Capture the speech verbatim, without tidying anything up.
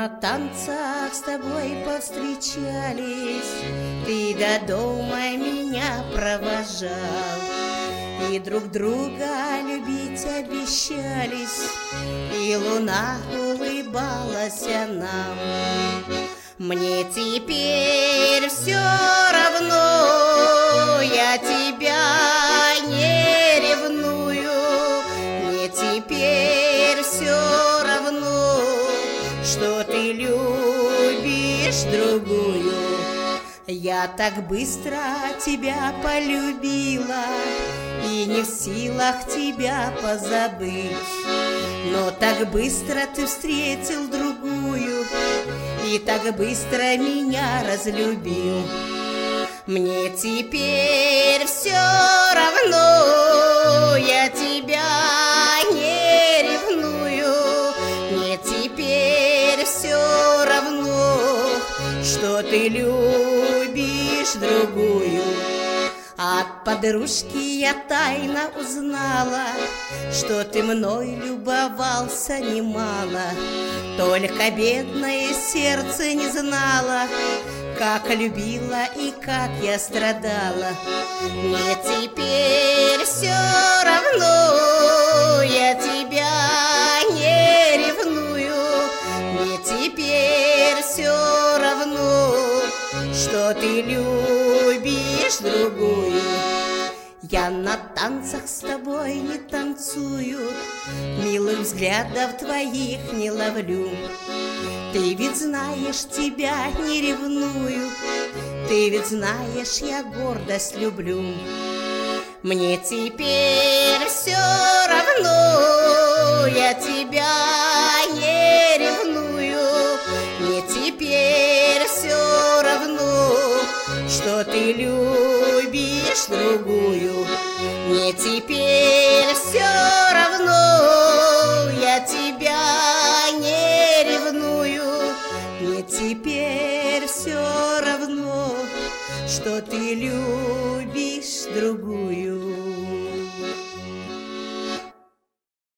на танцах с тобой повстречались, ты до дома меня провожал, и друг друга любить обещались, и луна улыбалась нам. Мне теперь все равно, я тебя не ревную. Мне теперь все равно, что ты любишь другую. Я так быстро тебя полюбила и не в силах тебя позабыть. Но так быстро ты встретил другую и так быстро меня разлюбил. Мне теперь все равно, я тебя не ревную. Мне теперь все равно, что ты любишь другую. От подружки я тайно узнала, что ты мной любовался немало. Только бедное сердце не знало, как любила и как я страдала. Мне теперь все равно, я тебя не ревную. Мне теперь все равно, что ты любишь другую. Я на танцах с тобой не танцую, милых взглядов твоих не ловлю. Ты ведь знаешь, тебя не ревную, ты ведь знаешь, я гордость люблю. Мне теперь все равно, я тебя не ревную. Мне теперь все равно, что ты любишь другую. Мне теперь все равно, я тебя не ревную. Мне теперь все равно, что ты любишь другую.